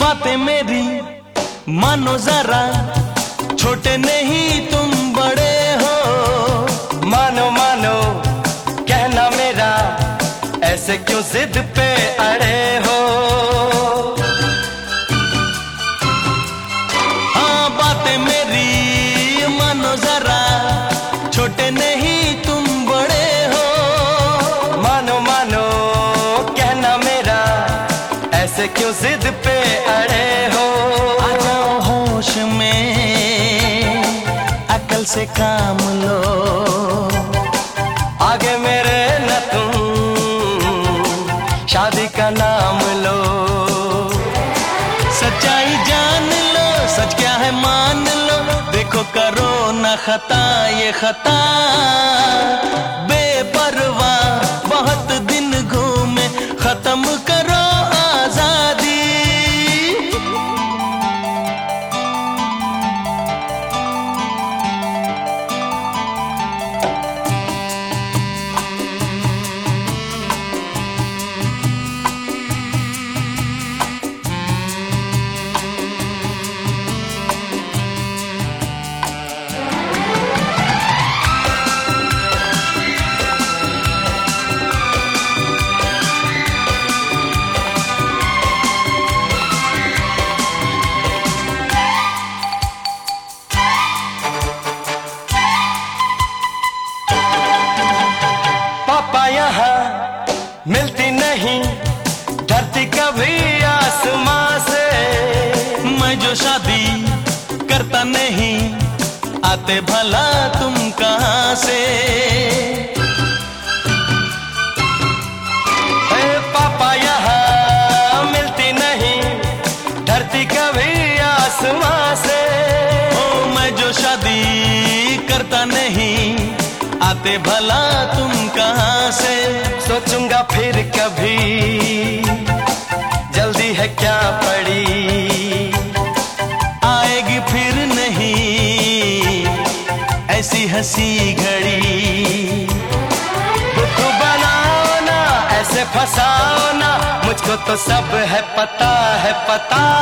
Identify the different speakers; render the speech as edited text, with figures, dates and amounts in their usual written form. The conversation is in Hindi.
Speaker 1: बातें मेरी मानो जरा, छोटे नहीं तुम बड़े हो।
Speaker 2: मानो मानो कहना मेरा, ऐसे क्यों जिद पे अड़े हो।
Speaker 1: हाँ बातें मेरी मानो जरा, छोटे नहीं तुम बड़े हो।
Speaker 2: मानो मानो कहना मेरा, ऐसे क्यों जिद पे अड़े हो।
Speaker 1: आ जाओ होश में, अकल से काम लो,
Speaker 2: आगे मेरे न तुम शादी का नाम लो।
Speaker 1: सच्चाई जान लो, सच क्या है मान लो, देखो करो ना खता ये खता। बेपरवाह बहुत दिन घूमे, खत्म करो आजादी।
Speaker 2: पापा यहाँ मिलती नहीं, धरती कभी आसमां से।
Speaker 1: मैं जो शादी करता नहीं, आते भला तुम कहाँ से।
Speaker 2: पापा यहाँ मिलती नहीं, धरती कभी आसमां से।
Speaker 1: ओ मैं जो शादी करता नहीं, आते भला तुम कहाँ से।
Speaker 2: सोचूंगा फिर कभी, जल्दी है क्या पड़ी,
Speaker 1: आएगी फिर नहीं ऐसी हंसी घड़ी।
Speaker 2: दुख बनाओ ना, ऐसे फंसाओ ना, मुझको तो सब है पता है पता।